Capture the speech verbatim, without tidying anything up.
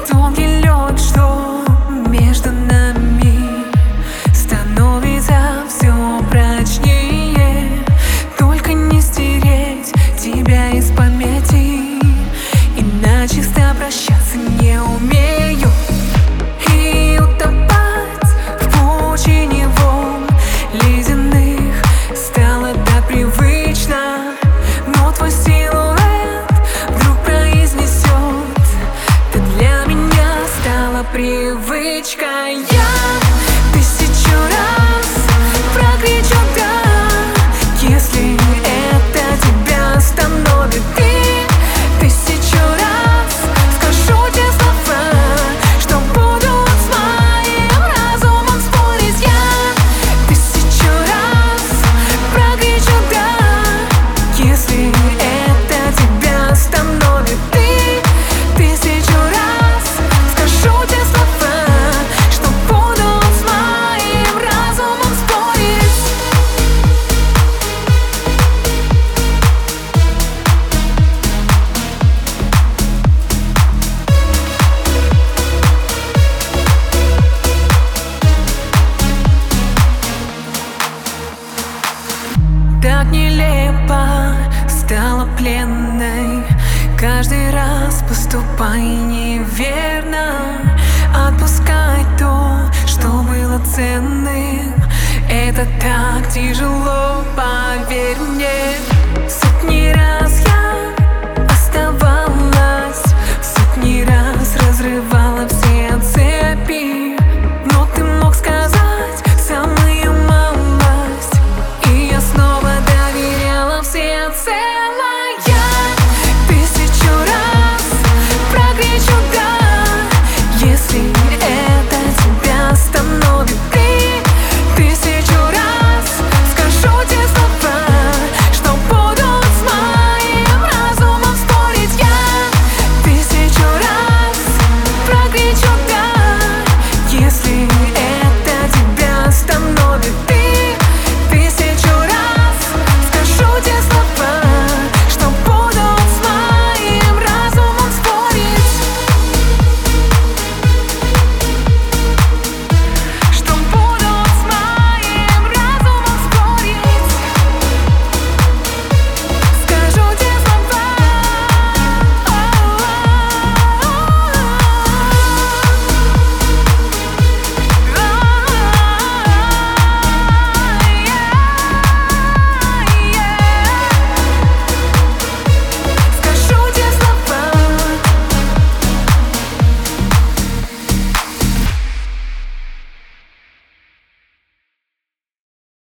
Тонкий лед, что между нами, становится все прочнее. Только не стереть тебя из памяти, иначе с тобой прощаться не умею. И утопать в пучине волн ледяных стало так привычно, но твой силуэт вдруг произнесет: ты для меня стала привычкой. Я тысячу раз прокричу «да», если это тебя остановит. Ты тысячу раз скажу те слова, что будут с моим разумом спорить. Я тысячу раз прокричу «да», если это тебя остановит. Ты тысячу раз скажу те слова, что будут с моим разумом спорить. Так нелепо стала пленной, каждый раз поступай неверно. Отпускай то, что было ценным, это так тяжело, поверь мне. Сотни раз